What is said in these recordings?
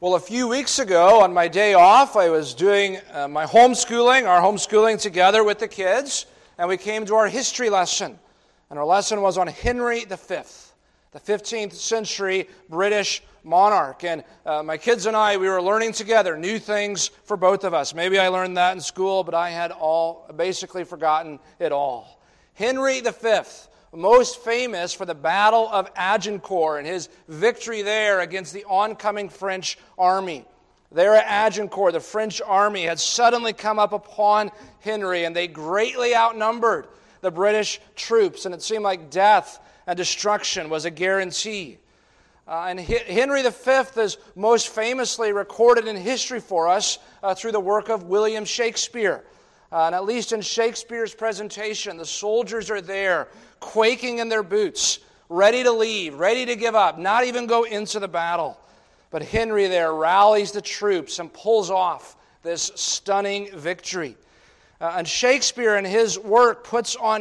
Well, a few weeks ago, on my day off, I was doing our homeschooling together with the kids, and we came to our history lesson. And our lesson was on Henry V, the 15th century British monarch. And my kids and I, we were learning together new things for both of us. Maybe I learned that in school, but I had basically forgotten it all. Henry V, most famous for the Battle of Agincourt and his victory there against the oncoming French army. There at Agincourt, the French army had suddenly come up upon Henry, and they greatly outnumbered the British troops, and it seemed like death and destruction was a guarantee. And Henry V is most famously recorded in history for us through the work of William Shakespeare. And at least in Shakespeare's presentation, the soldiers are there, quaking in their boots, ready to leave, ready to give up, not even go into the battle. But Henry there rallies the troops and pulls off this stunning victory. And Shakespeare in his work puts on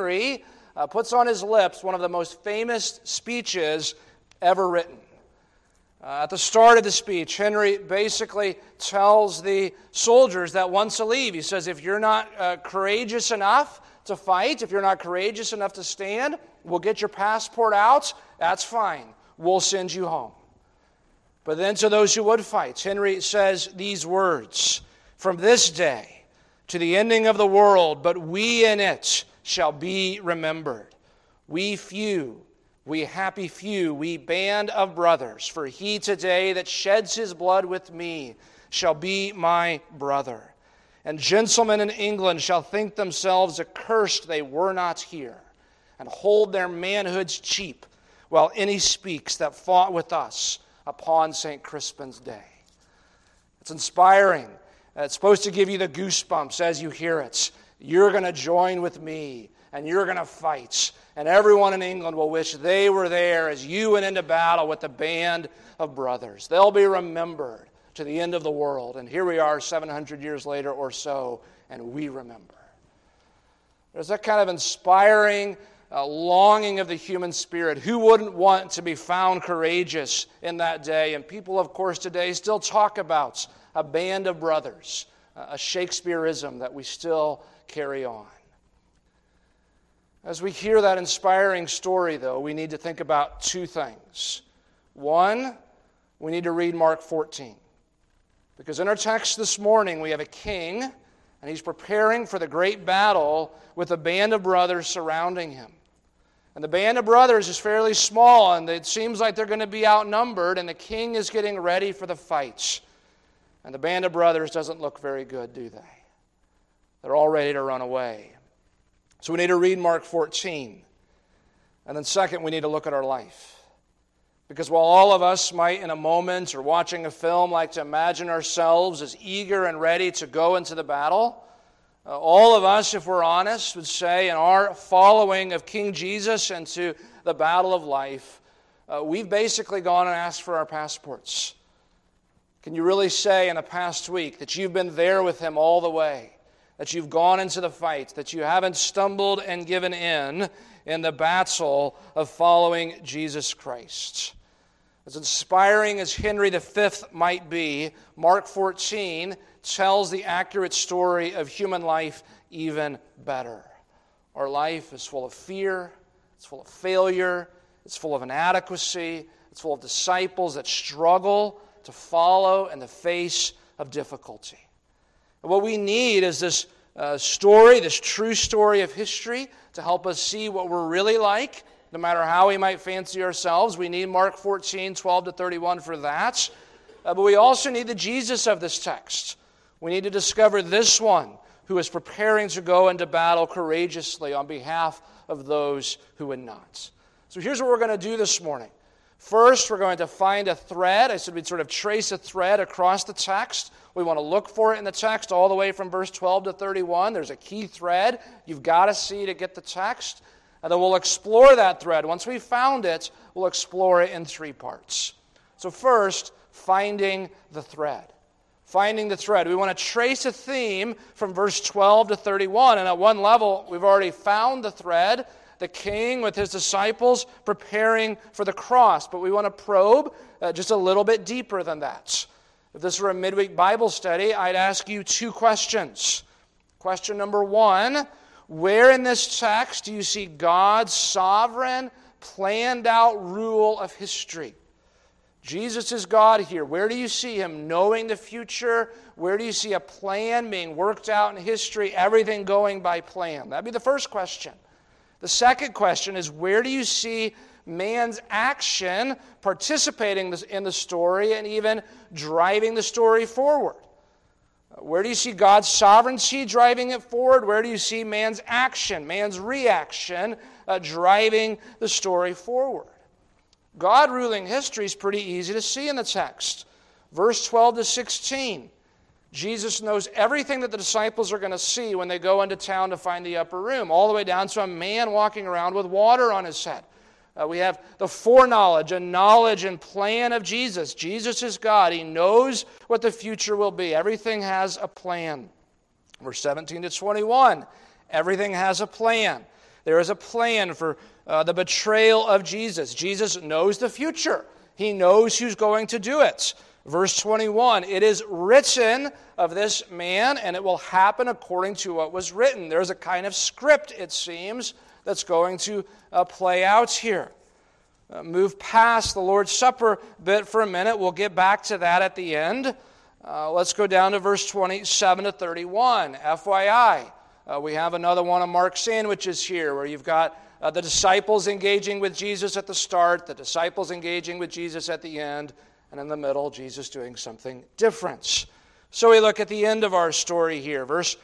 his lips one of the most famous speeches ever written. At the start of the speech, Henry basically tells the soldiers that once to leave. He says, if you're not courageous enough to fight, if you're not courageous enough to stand, we'll get your passport out. That's fine. We'll send you home. But then to those who would fight, Henry says these words, from this day to the ending of the world, but we in it shall be remembered. We few, we happy few, we band of brothers, for he today that sheds his blood with me shall be my brother. And gentlemen in England shall think themselves accursed they were not here, and hold their manhoods cheap, while any speaks that fought with us upon St. Crispin's day. It's inspiring. It's supposed to give you the goosebumps as you hear it. You're going to join with me, and you're going to fight. And everyone in England will wish they were there as you went into battle with the band of brothers. They'll be remembered to the end of the world. And here we are 700 years later or so, and we remember. There's that kind of inspiring longing of the human spirit. Who wouldn't want to be found courageous in that day? And people, of course, today still talk about a band of brothers, a Shakespeareism that we still carry on. As we hear that inspiring story, though, we need to think about two things. One, we need to read Mark 14. Because in our text this morning, we have a king, and he's preparing for the great battle with a band of brothers surrounding him. And the band of brothers is fairly small, and it seems like they're going to be outnumbered, and the king is getting ready for the fights. And the band of brothers doesn't look very good, do they? They're all ready to run away. So we need to read Mark 14. And then second, we need to look at our life. Because while all of us might in a moment or watching a film like to imagine ourselves as eager and ready to go into the battle, all of us, if we're honest, would say in our following of King Jesus into the battle of life, we've basically gone and asked for our passports. Can you really say in the past week that you've been there with him all the way? That you've gone into the fight, that you haven't stumbled and given in the battle of following Jesus Christ. As inspiring as Henry V might be, Mark 14 tells the accurate story of human life even better. Our life is full of fear, it's full of failure, it's full of inadequacy, it's full of disciples that struggle to follow in the face of difficulty. And what we need is this story, this true story of history, to help us see what we're really like, no matter how we might fancy ourselves. We need Mark 14, 12 to 31 for that. But we also need the Jesus of this text. We need to discover this one who is preparing to go into battle courageously on behalf of those who would not. So here's what we're going to do this morning. First, we're going to find a thread. I said we'd sort of trace a thread across the text. We want to look for it in the text all the way from verse 12 to 31. There's a key thread you've got to see to get the text. And then we'll explore that thread. Once we've found it, we'll explore it in three parts. So first, finding the thread. Finding the thread. We want to trace a theme from verse 12 to 31. And at one level, we've already found the thread. The king with his disciples preparing for the cross. But we want to probe just a little bit deeper than that. If this were a midweek Bible study, I'd ask you two questions. Question number one, where in this text do you see God's sovereign, planned out rule of history? Jesus is God here. Where do you see him knowing the future? Where do you see a plan being worked out in history, everything going by plan? That'd be the first question. The second question is, where do you see man's action participating in the story and even driving the story forward? Where do you see God's sovereignty driving it forward? Where do you see man's action, man's reaction driving the story forward? God ruling history is pretty easy to see in the text. Verse 12 to 16, Jesus knows everything that the disciples are going to see when they go into town to find the upper room, all the way down to a man walking around with water on his head. We have the foreknowledge and knowledge and plan of Jesus. Jesus is God. He knows what the future will be. Everything has a plan. Verse 17 to 21, everything has a plan. There is a plan for the betrayal of Jesus. Jesus knows the future. He knows who's going to do it. Verse 21, it is written of this man, and it will happen according to what was written. There's a kind of script, it seems, that's going to play out here. Move past the Lord's Supper bit for a minute. We'll get back to that at the end. Let's go down to verse 27 to 31. FYI, we have another one of Mark's sandwiches here where you've got the disciples engaging with Jesus at the start, the disciples engaging with Jesus at the end, and in the middle, Jesus doing something different. So we look at the end of our story here, verse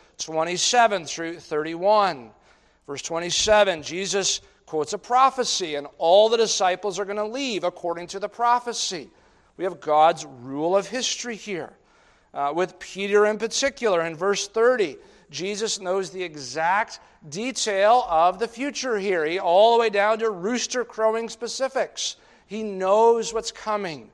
27 through 31. Verse 27, Jesus quotes a prophecy, and all the disciples are going to leave according to the prophecy. We have God's rule of history here. With Peter in particular, in verse 30, Jesus knows the exact detail of the future here, all the way down to rooster crowing specifics. He knows what's coming.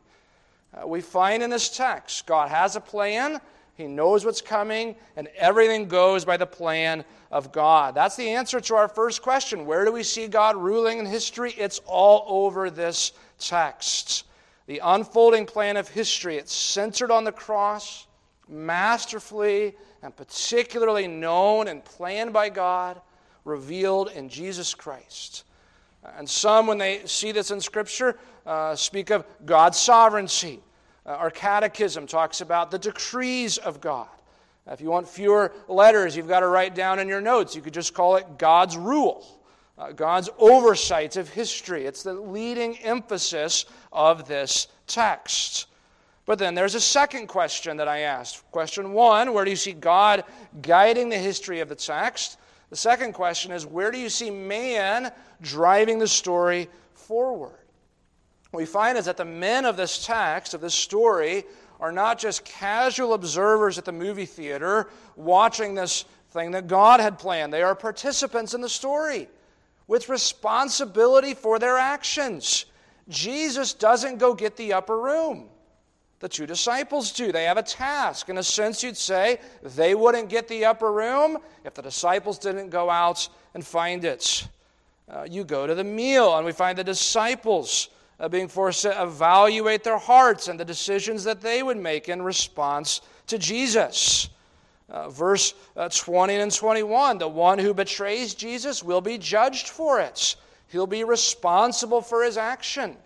We find in this text, God has a plan, He knows what's coming, and everything goes by the plan of God. That's the answer to our first question. Where do we see God ruling in history? It's all over this text. The unfolding plan of history, it's centered on the cross, masterfully and particularly known and planned by God, revealed in Jesus Christ. And some, when they see this in Scripture, speak of God's sovereignty. Our catechism talks about the decrees of God. If you want fewer letters, you've got to write down in your notes. You could just call it God's rule, God's oversight of history. It's the leading emphasis of this text. But then there's a second question that I asked. Question one, where do you see God guiding the history of the text? The second question is, where do you see man driving the story forward? What we find is that the men of this text, of this story, are not just casual observers at the movie theater watching this thing that God had planned. They are participants in the story with responsibility for their actions. Jesus doesn't go get the upper room. The two disciples do. They have a task. In a sense, you'd say they wouldn't get the upper room if the disciples didn't go out and find it. You go to the meal, and we find the disciples being forced to evaluate their hearts and the decisions that they would make in response to Jesus. Verse 20 and 21, the one who betrays Jesus will be judged for it. He'll be responsible for his action.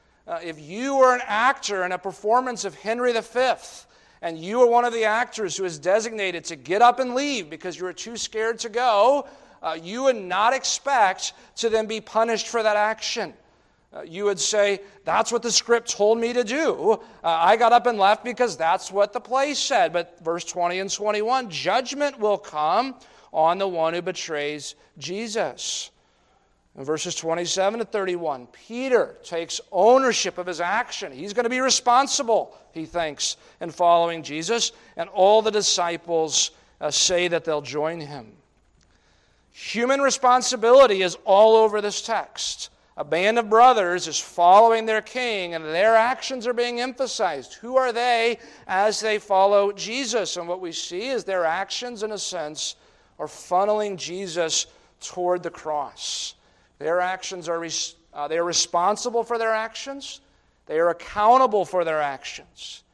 If you were an actor in a performance of Henry V, and you are one of the actors who is designated to get up and leave because you were too scared to go, you would not expect to then be punished for that action. You would say, that's what the script told me to do. I got up and left because that's what the play said. But verse 20 and 21, judgment will come on the one who betrays Jesus. In verses 27 to 31, Peter takes ownership of his action. He's going to be responsible, he thinks, in following Jesus. And all the disciples say that they'll join him. Human responsibility is all over this text. A band of brothers is following their king, and their actions are being emphasized. Who are they as they follow Jesus? And what we see is their actions, in a sense, are funneling Jesus toward the cross. Their actions are they are responsible for their actions. They are accountable for their actions.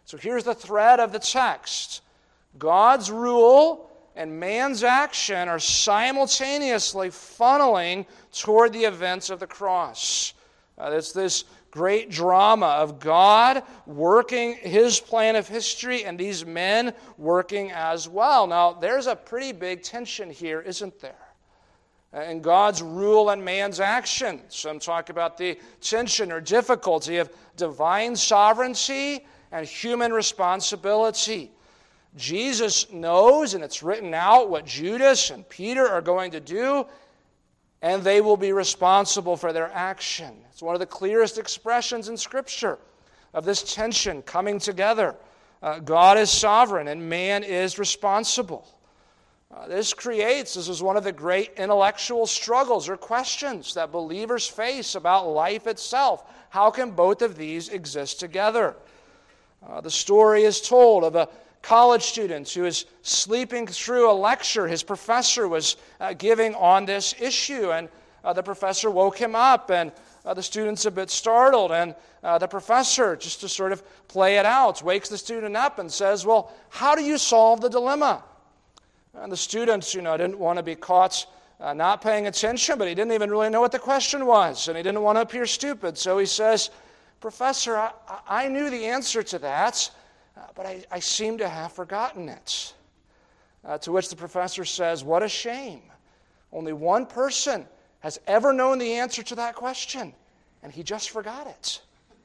So here's the thread of the text. God's rule and man's action are simultaneously funneling toward the events of the cross. It's this great drama of God working His plan of history and these men working as well. Now, there's a pretty big tension here, isn't there? In God's rule and man's action. Some talk about the tension or difficulty of divine sovereignty and human responsibility. Jesus knows, and it's written out, what Judas and Peter are going to do, and they will be responsible for their action. It's one of the clearest expressions in Scripture of this tension coming together. God is sovereign and man is responsible. This is one of the great intellectual struggles or questions that believers face about life itself. How can both of these exist together? The story is told of a college student who is sleeping through a lecture his professor was giving on this issue, and the professor woke him up, and the student's a bit startled, and the professor, just to sort of play it out, wakes the student up and says, "Well, how do you solve the dilemma?" And the student, didn't want to be caught not paying attention, but he didn't even really know what the question was, and he didn't want to appear stupid. So he says, "Professor, I knew the answer to that, but I seem to have forgotten it." To which the professor says, "What a shame. Only one person has ever known the answer to that question, and he just forgot it."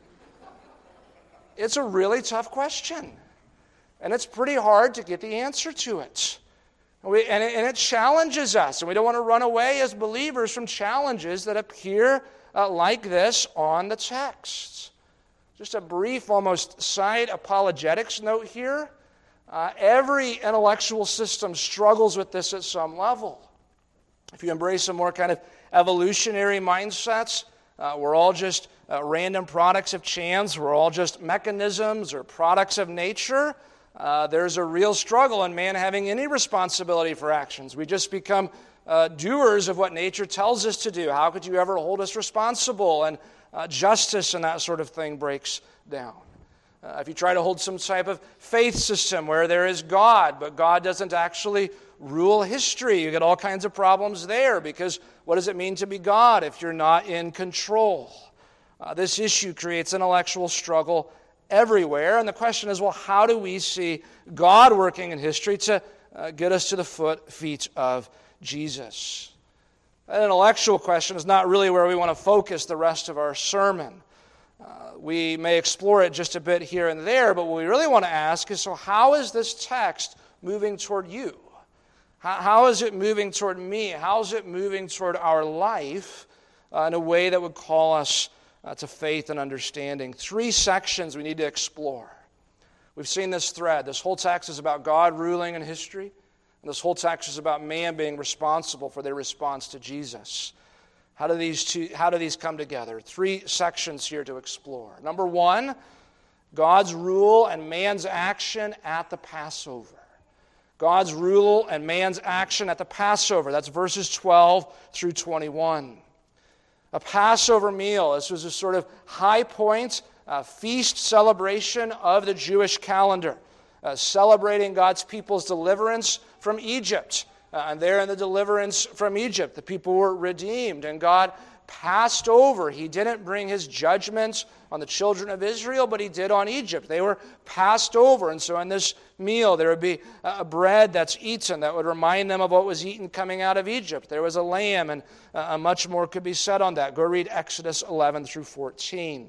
It's a really tough question, and it's pretty hard to get the answer to it. And it challenges us, and we don't want to run away as believers from challenges that appear like this on the text. Just a brief, almost side apologetics note here. Every intellectual system struggles with this at some level. If you embrace a more kind of evolutionary mindsets, we're all just random products of chance, we're all just mechanisms or products of nature. There's a real struggle in man having any responsibility for actions. We just become doers of what nature tells us to do. How could you ever hold us responsible? And justice and that sort of thing breaks down. If you try to hold some type of faith system where there is God, but God doesn't actually rule history, you get all kinds of problems there, because what does it mean to be God if you're not in control? This issue creates intellectual struggle everywhere, and the question is, well, how do we see God working in history to get us to the feet of Jesus? An intellectual question is not really where we want to focus the rest of our sermon. We may explore it just a bit here and there, but what we really want to ask is, so how is this text moving toward you? How is it moving toward me? How is it moving toward our life in a way that would call us to faith and understanding? 3 sections we need to explore. We've seen this thread. This whole text is about God ruling in history, and this whole text is about man being responsible for their response to Jesus. How do these come together? 3 sections here to explore. Number 1, God's rule and man's action at the Passover. God's rule and man's action at the Passover. That's verses 12 through 21. A Passover meal. This was a sort of high point, feast celebration of the Jewish calendar, celebrating God's people's deliverance from Egypt. And there in the deliverance from Egypt, the people were redeemed, and God passed over. He didn't bring His judgment on the children of Israel, but He did on Egypt. They were passed over, and so in this meal there would be a bread that's eaten that would remind them of what was eaten coming out of Egypt. There was a lamb, and much more could be said on that. Go read Exodus 11 through 14.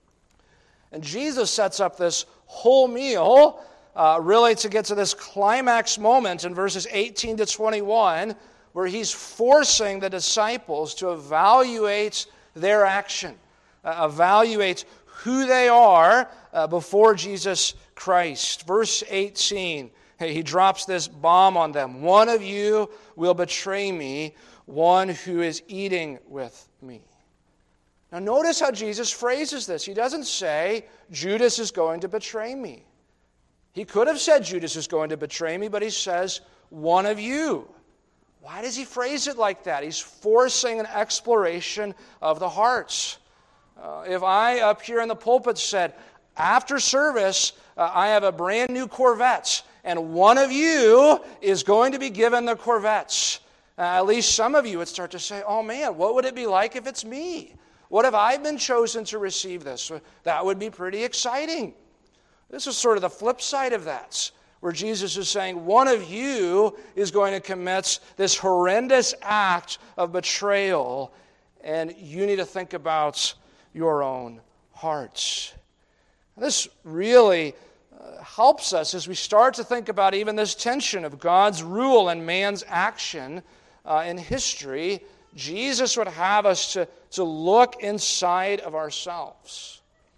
And Jesus sets up this whole meal really to get to this climax moment in verses 18 to 21, where He's forcing the disciples to evaluate their action, evaluate who they are before Jesus Christ. Verse 18, He drops this bomb on them. One of you will betray me, one who is eating with me. Now notice how Jesus phrases this. He doesn't say, Judas is going to betray me. He could have said Judas is going to betray me, but He says, one of you. Why does He phrase it like that? He's forcing an exploration of the hearts. If I up here in the pulpit said, after service, I have a brand new Corvette, and one of you is going to be given the Corvette. At least some of you would start to say, oh man, what would it be like if it's me? What if I've been chosen to receive this? That would be pretty exciting. This is sort of the flip side of that, where Jesus is saying, one of you is going to commit this horrendous act of betrayal, and you need to think about your own hearts. This really helps us as we start to think about even this tension of God's rule and man's action in history. Jesus would have us to look inside of ourselves.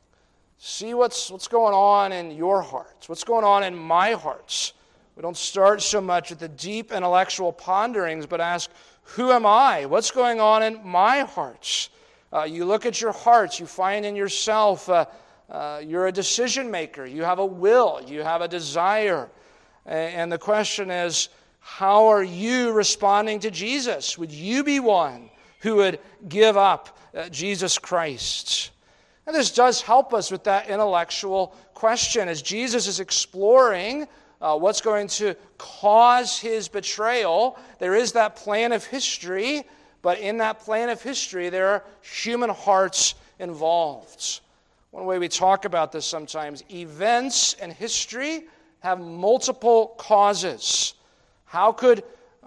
See what's going on in your hearts, what's going on in my hearts. We don't start so much at the deep intellectual ponderings, but ask, who am I? What's going on in my hearts? You look at your hearts, you find in yourself you're a decision maker, you have a will, you have a desire. And the question is, how are you responding to Jesus? Would you be one who would give up Jesus Christ? And this does help us with that intellectual question. As Jesus is exploring what's going to cause his betrayal, there is that plan of history, but in that plan of history, there are human hearts involved. One way we talk about this sometimes, events in history have multiple causes. How could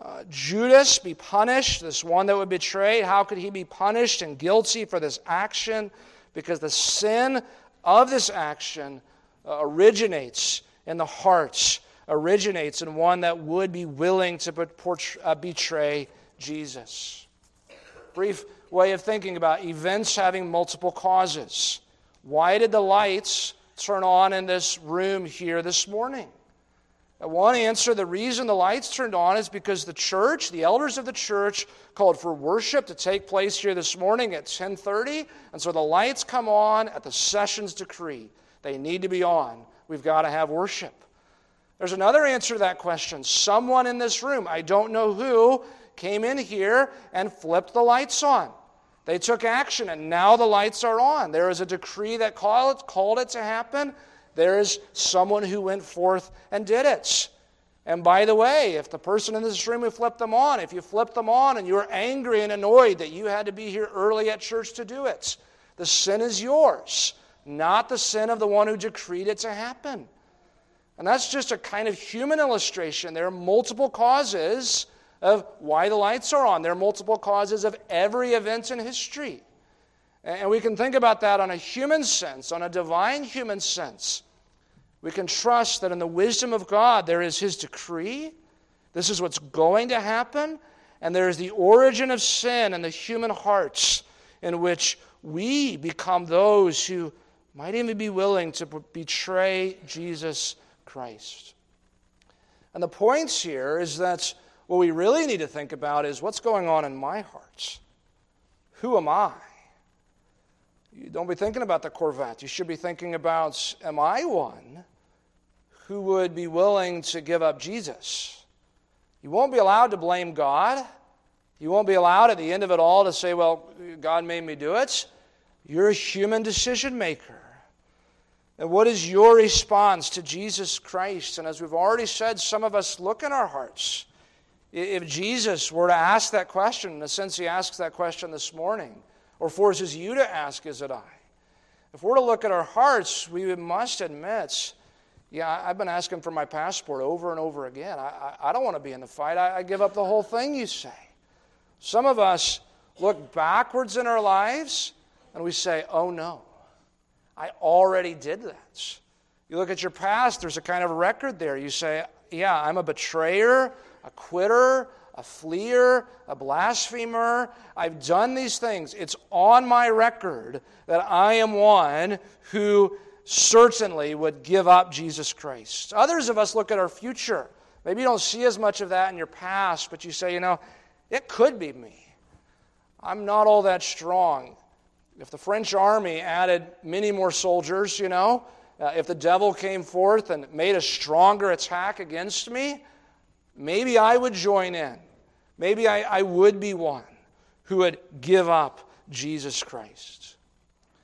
Judas be punished, this one that would betray? How could he be punished and guilty for this action? Because the sin of this action originates in the hearts, originates in one that would be willing to betray Jesus. Brief way of thinking about events having multiple causes. Why did the lights turn on in this room here this morning? One answer, the reason the lights turned on is because the church, the elders of the church, called for worship to take place here this morning at 10:30. And so the lights come on at the session's decree. They need to be on. We've got to have worship. There's another answer to that question. Someone in this room, I don't know who, came in here and flipped the lights on. They took action, and now the lights are on. There is a decree that called it to happen. There is someone who went forth and did it. And by the way, if the person in this room who flipped them on, if you flipped them on and you were angry and annoyed that you had to be here early at church to do it, the sin is yours, not the sin of the one who decreed it to happen. And that's just a kind of human illustration. There are multiple causes of why the lights are on. There are multiple causes of every event in history. And we can think about that on a human sense, on a divine human sense. We can trust that in the wisdom of God, there is his decree. This is what's going to happen. And there is the origin of sin in the human hearts in which we become those who might even be willing to betray Jesus Christ. And the point here is that what we really need to think about is what's going on in my heart. Who am I? You don't be thinking about the Corvette. You should be thinking about, am I one who would be willing to give up Jesus? You won't be allowed to blame God. You won't be allowed at the end of it all to say, well, God made me do it. You're a human decision maker. And what is your response to Jesus Christ? And as we've already said, some of us look in our hearts. If Jesus were to ask that question, in the sense he asks that question this morning, or forces you to ask, is it I? If we're to look at our hearts, we must admit, yeah, I've been asking for my passport over and over again. I don't want to be in the fight. I give up the whole thing, you say. Some of us look backwards in our lives and we say, oh no, I already did that. You look at your past, there's a kind of record there. You say, yeah, I'm a betrayer, a quitter, a fleer, a blasphemer. I've done these things. It's on my record that I am one who certainly would give up Jesus Christ. Others of us look at our future. Maybe you don't see as much of that in your past, but you say, it could be me. I'm not all that strong. If the French army added many more soldiers, if the devil came forth and made a stronger attack against me, maybe I would join in. Maybe I would be one who would give up Jesus Christ.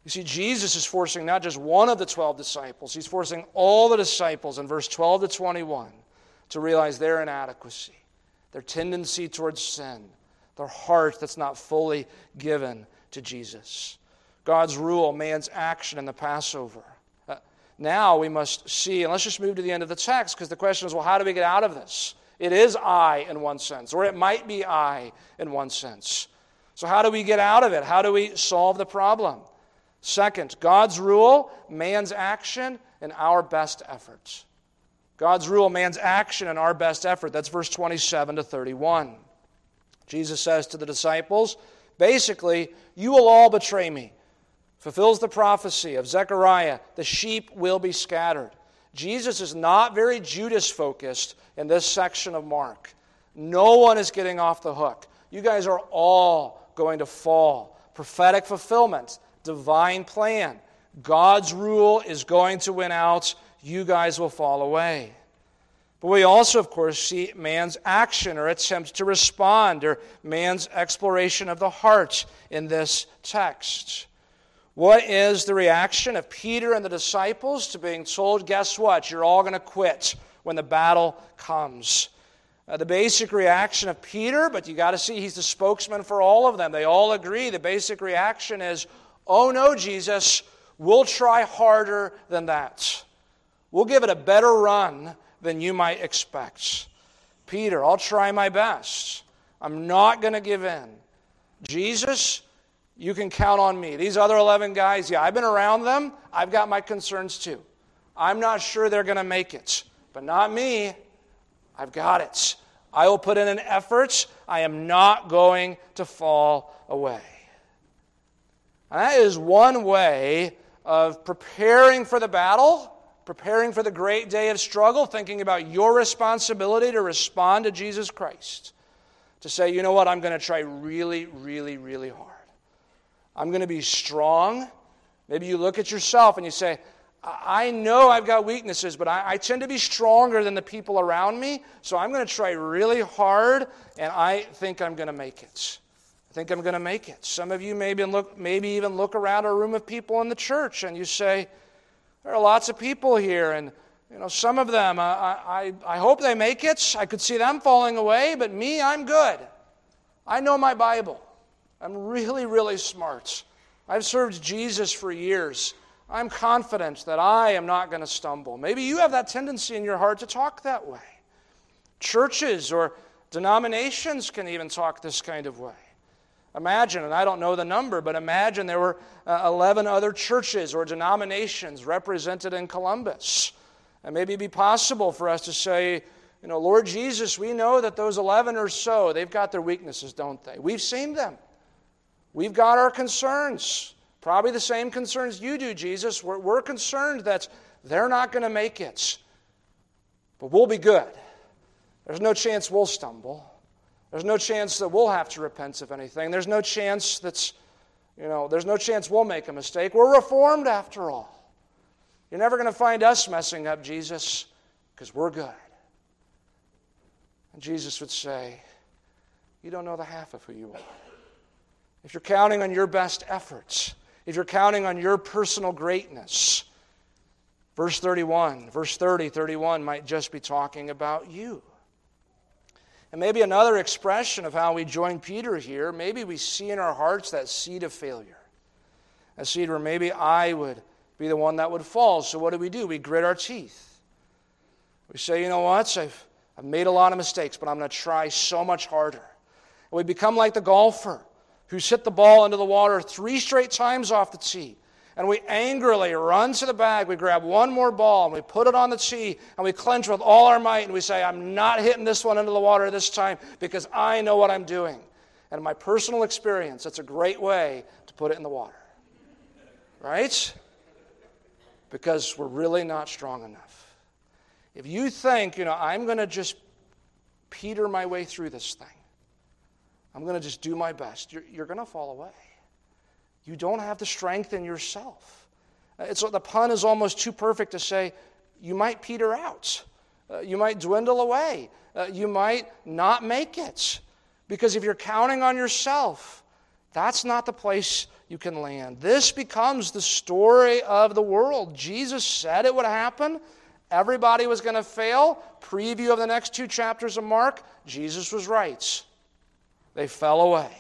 You see, Jesus is forcing not just one of the 12 disciples, he's forcing all the disciples in verse 12 to 21 to realize their inadequacy, their tendency towards sin, their heart that's not fully given to Jesus. God's rule, man's action in the Passover. Now we must see, and let's just move to the end of the text, because the question is, well, how do we get out of this? It is I in one sense, or it might be I in one sense. So how do we get out of it? How do we solve the problem? Second, God's rule, man's action, and our best efforts. God's rule, man's action, and our best effort. That's verse 27 to 31. Jesus says to the disciples, basically, you will all betray me. Fulfills the prophecy of Zechariah, the sheep will be scattered. Jesus is not very Judas-focused in this section of Mark. No one is getting off the hook. You guys are all going to fall. Prophetic fulfillment, divine plan. God's rule is going to win out. You guys will fall away. But we also, of course, see man's action or attempt to respond, or man's exploration of the heart in this text. What is the reaction of Peter and the disciples to being told, guess what, you're all going to quit when the battle comes? The basic reaction of Peter, but you got to see he's the spokesman for all of them. They all agree. The basic reaction is, oh no, Jesus, we'll try harder than that. We'll give it a better run than you might expect. Peter, I'll try my best. I'm not going to give in. Jesus, you can count on me. These other 11 guys, yeah, I've been around them. I've got my concerns too. I'm not sure they're going to make it, but not me. I've got it. I will put in an effort. I am not going to fall away. And that is one way of preparing for the battle, preparing for the great day of struggle, thinking about your responsibility to respond to Jesus Christ. To say, you know what, I'm going to try really, really, really hard. I'm going to be strong. Maybe you look at yourself and you say, I know I've got weaknesses, but I tend to be stronger than the people around me, so I'm going to try really hard, and I think I'm going to make it. I think I'm going to make it. Some of you maybe even look around a room of people in the church, and you say, there are lots of people here, and some of them, I hope they make it. I could see them falling away, but me, I'm good. I know my Bible. I'm really, really smart. I've served Jesus for years. I'm confident that I am not going to stumble. Maybe you have that tendency in your heart to talk that way. Churches or denominations can even talk this kind of way. Imagine, and I don't know the number, but imagine there were 11 other churches or denominations represented in Columbus. And maybe it'd be possible for us to say, Lord Jesus, we know that those 11 or so, they've got their weaknesses, don't they? We've seen them. We've got our concerns. Probably the same concerns you do, Jesus. We're concerned that they're not going to make it. But we'll be good. There's no chance we'll stumble. There's no chance that we'll have to repent of anything. There's no chance there's no chance we'll make a mistake. We're reformed after all. You're never going to find us messing up, Jesus, because we're good. And Jesus would say, you don't know the half of who you are. If you're counting on your best efforts, if you're counting on your personal greatness, verse 30, 31 might just be talking about you. And maybe another expression of how we join Peter here, maybe we see in our hearts that seed of failure. A seed where maybe I would be the one that would fall. So what do? We grit our teeth. We say, you know what, I've made a lot of mistakes, but I'm going to try so much harder. And we become like the golfer who's hit the ball into the water 3 straight times off the tee. And we angrily run to the bag, we grab one more ball, and we put it on the tee, and we clench with all our might, and we say, I'm not hitting this one into the water this time because I know what I'm doing. And in my personal experience, that's a great way to put it in the water. Right? Because we're really not strong enough. If you think, I'm going to just Peter my way through this thing, I'm going to just do my best, you're going to fall away. You don't have the strength in yourself. The pun is almost too perfect to say, you might peter out. You might dwindle away. You might not make it. Because if you're counting on yourself, That's not the place you can land. This becomes the story of the world. Jesus said it would happen. Everybody was going to fail. Preview of the next 2 chapters of Mark, Jesus was right. They fell away.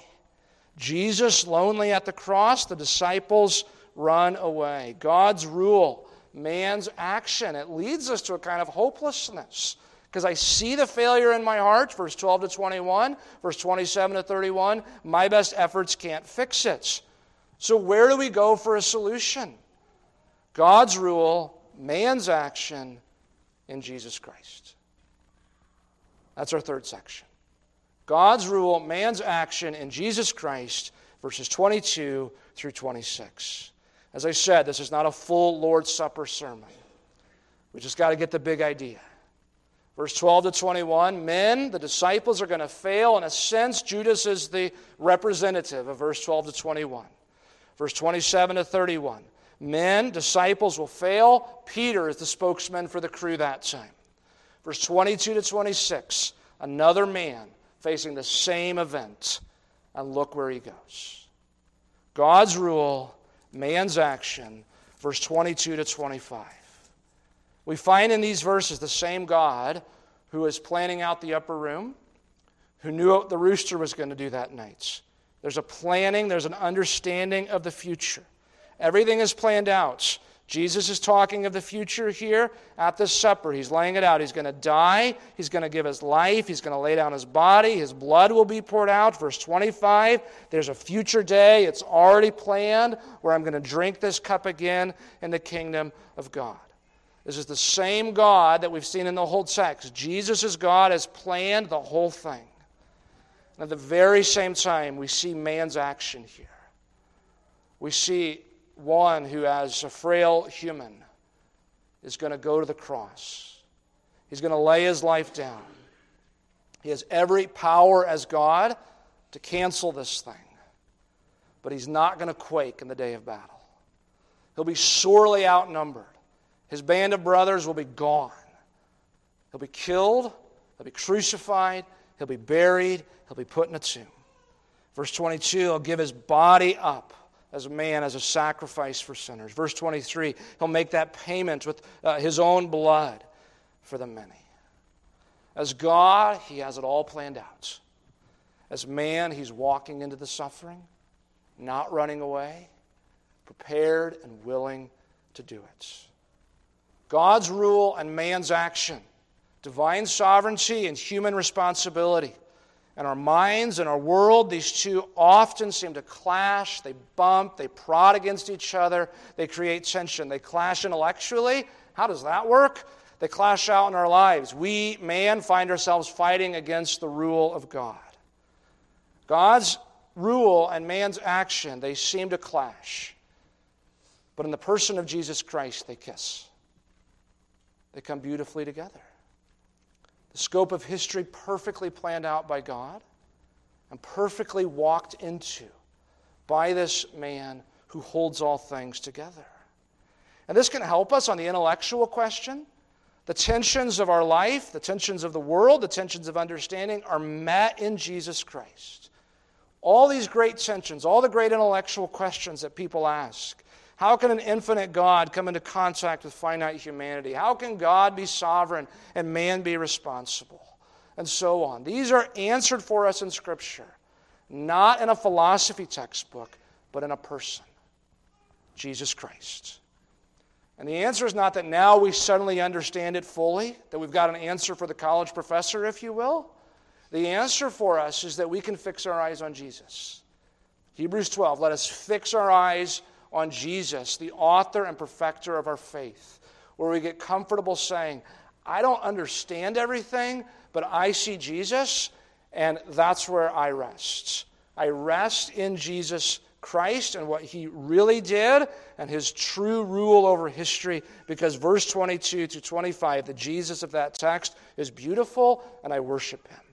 Jesus lonely at the cross, the disciples run away. God's rule, man's action, it leads us to a kind of hopelessness. Because I see the failure in my heart, verse 12 to 21, verse 27 to 31. My best efforts can't fix it. So where do we go for a solution? God's rule, man's action in Jesus Christ. That's our third section. God's rule, man's action in Jesus Christ, verses 22 through 26. As I said, this is not a full Lord's Supper sermon. We just got to get the big idea. Verse 12 to 21, men, the disciples are going to fail. In a sense, Judas is the representative of verse 12 to 21. Verse 27 to 31, men, disciples will fail. Peter is the spokesman for the crew that time. Verse 22 to 26, another man facing the same event. And look where he goes. God's rule, man's action, verse 22 to 25. We find in these verses the same God who is planning out the upper room, who knew the rooster was going to do that night. There's a planning, there's an understanding of the future. Everything is planned out. Jesus is talking of the future here at this supper. He's laying it out. He's going to die. He's going to give his life. He's going to lay down his body. His blood will be poured out. Verse 25, there's a future day. It's already planned where I'm going to drink this cup again in the kingdom of God. This is the same God that we've seen in the whole text. Jesus' God has planned the whole thing. And at the very same time, we see man's action here. We see one who, as a frail human, is going to go to the cross. He's going to lay his life down. He has every power as God to cancel this thing. But he's not going to quake in the day of battle. He'll be sorely outnumbered. His band of brothers will be gone. He'll be killed. He'll be crucified. He'll be buried. He'll be put in a tomb. Verse 22, he'll give his body up as a man, as a sacrifice for sinners. Verse 23, he'll make that payment with his own blood for the many. As God, he has it all planned out. As man, he's walking into the suffering, not running away, prepared and willing to do it. God's rule and man's action, divine sovereignty and human responsibility. In our minds and our world, these two often seem to clash, they bump, they prod against each other, they create tension. They clash intellectually. How does that work? They clash out in our lives. We, man, find ourselves fighting against the rule of God. God's rule and man's action, they seem to clash. But in the person of Jesus Christ, they kiss. They come beautifully together. The scope of history perfectly planned out by God and perfectly walked into by this man who holds all things together. And this can help us on the intellectual question. The tensions of our life, the tensions of the world, the tensions of understanding are met in Jesus Christ. All these great tensions, all the great intellectual questions that people ask. How can an infinite God come into contact with finite humanity? How can God be sovereign and man be responsible? And so on. These are answered for us in Scripture, not in a philosophy textbook, but in a person, Jesus Christ. And the answer is not that now we suddenly understand it fully, that we've got an answer for the college professor, if you will. The answer for us is that we can fix our eyes on Jesus. Hebrews 12, let us fix our eyes on Jesus, the author and perfecter of our faith, where we get comfortable saying, I don't understand everything, but I see Jesus, and that's where I rest. I rest in Jesus Christ and what he really did and his true rule over history, because verse 22 to 25, the Jesus of that text is beautiful, and I worship him.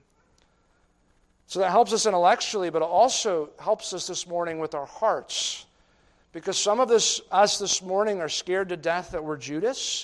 So that helps us intellectually, but it also helps us this morning with our hearts. Because some of us this morning are scared to death that we're Judas.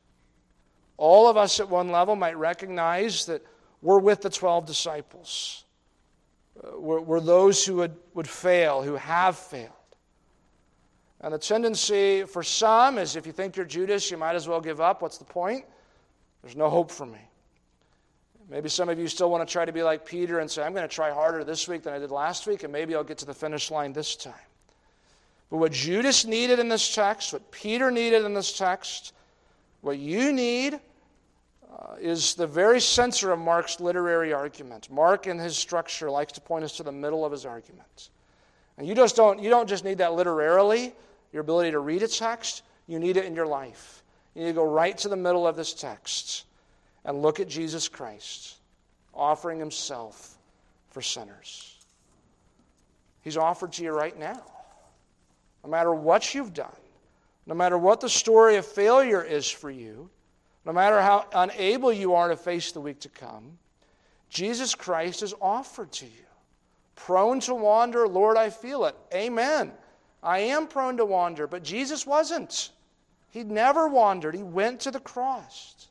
All of us at one level might recognize that we're with the 12 disciples. were those who would fail, who have failed. And the tendency for some is, if you think you're Judas, you might as well give up. What's the point? There's no hope for me. Maybe some of you still want to try to be like Peter and say, I'm going to try harder this week than I did last week, and maybe I'll get to the finish line this time. But what Judas needed in this text, what Peter needed in this text, what you need is the very center of Mark's literary argument. Mark, in his structure, likes to point us to the middle of his argument. And you don't just need that literarily, your ability to read a text, you need it in your life. You need to go right to the middle of this text and look at Jesus Christ offering himself for sinners. He's offered to you right now. No matter what you've done, no matter what the story of failure is for you, no matter how unable you are to face the week to come, Jesus Christ is offered to you. Prone to wander, Lord, I feel it. Amen. I am prone to wander, but Jesus wasn't. He never wandered. He went to the cross.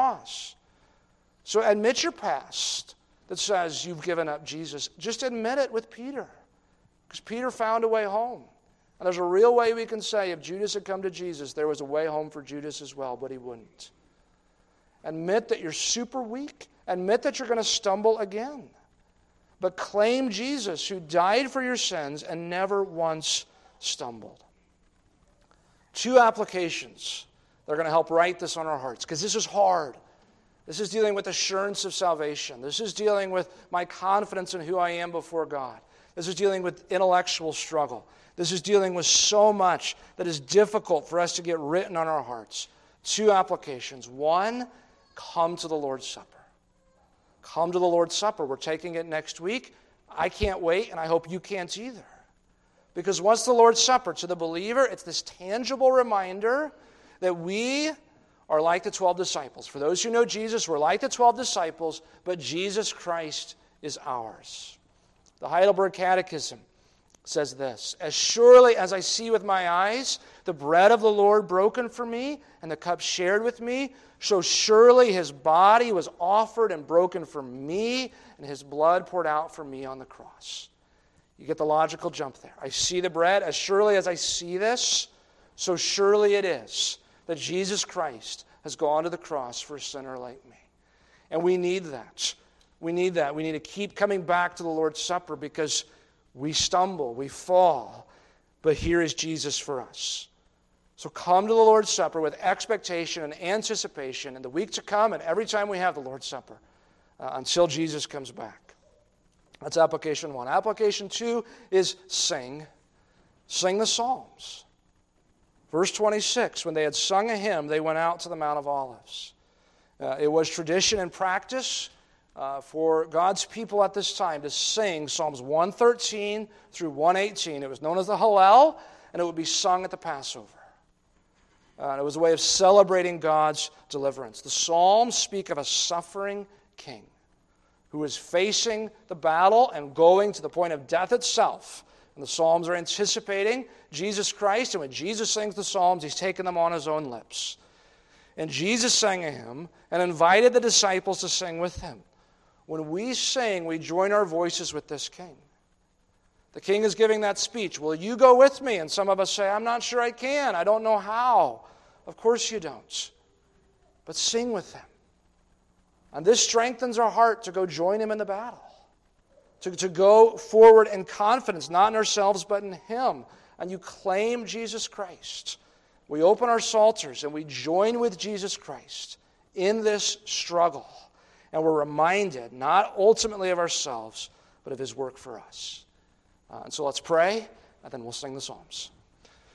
So admit your past that says you've given up Jesus. Just admit it with Peter, because Peter found a way home. And there's a real way we can say if Judas had come to Jesus, there was a way home for Judas as well, but he wouldn't. Admit that you're super weak. Admit that you're going to stumble again. But claim Jesus, who died for your sins and never once stumbled. 2 applications that are going to help write this on our hearts, because this is hard. This is dealing with assurance of salvation. This is dealing with my confidence in who I am before God. This is dealing with intellectual struggle. This is dealing with so much that is difficult for us to get written on our hearts. 2 applications. 1, come to the Lord's Supper. Come to the Lord's Supper. We're taking it next week. I can't wait, and I hope you can't either. Because what's the Lord's Supper? To the believer, it's this tangible reminder that we are like the 12 disciples. For those who know Jesus, we're like the 12 disciples, but Jesus Christ is ours. The Heidelberg Catechism says this: as surely as I see with my eyes the bread of the Lord broken for me and the cup shared with me, so surely his body was offered and broken for me and his blood poured out for me on the cross. You get the logical jump there. I see the bread. As surely as I see this, so surely it is that Jesus Christ has gone to the cross for a sinner like me. And we need that. We need that. We need to keep coming back to the Lord's Supper because we stumble, we fall, but here is Jesus for us. So come to the Lord's Supper with expectation and anticipation in the week to come and every time we have the Lord's Supper until Jesus comes back. That's application 1. Application 2 is sing. Sing the Psalms. Verse 26, when they had sung a hymn, they went out to the Mount of Olives. It was tradition and practice for God's people at this time to sing Psalms 113 through 118. It was known as the Hallel, and it would be sung at the Passover. It was a way of celebrating God's deliverance. The Psalms speak of a suffering king who is facing the battle and going to the point of death itself. And the Psalms are anticipating Jesus Christ, and when Jesus sings the Psalms, he's taken them on his own lips. And Jesus sang a hymn and invited the disciples to sing with him. When we sing, we join our voices with this king. The king is giving that speech. Will you go with me? And some of us say, I'm not sure I can. I don't know how. Of course you don't. But sing with him. And this strengthens our heart to go join him in the battle. To go forward in confidence, not in ourselves, but in him. And you claim Jesus Christ. We open our psalters and we join with Jesus Christ in this struggle. And we're reminded, not ultimately of ourselves, but of his work for us. And so let's pray, and then we'll sing the Psalms.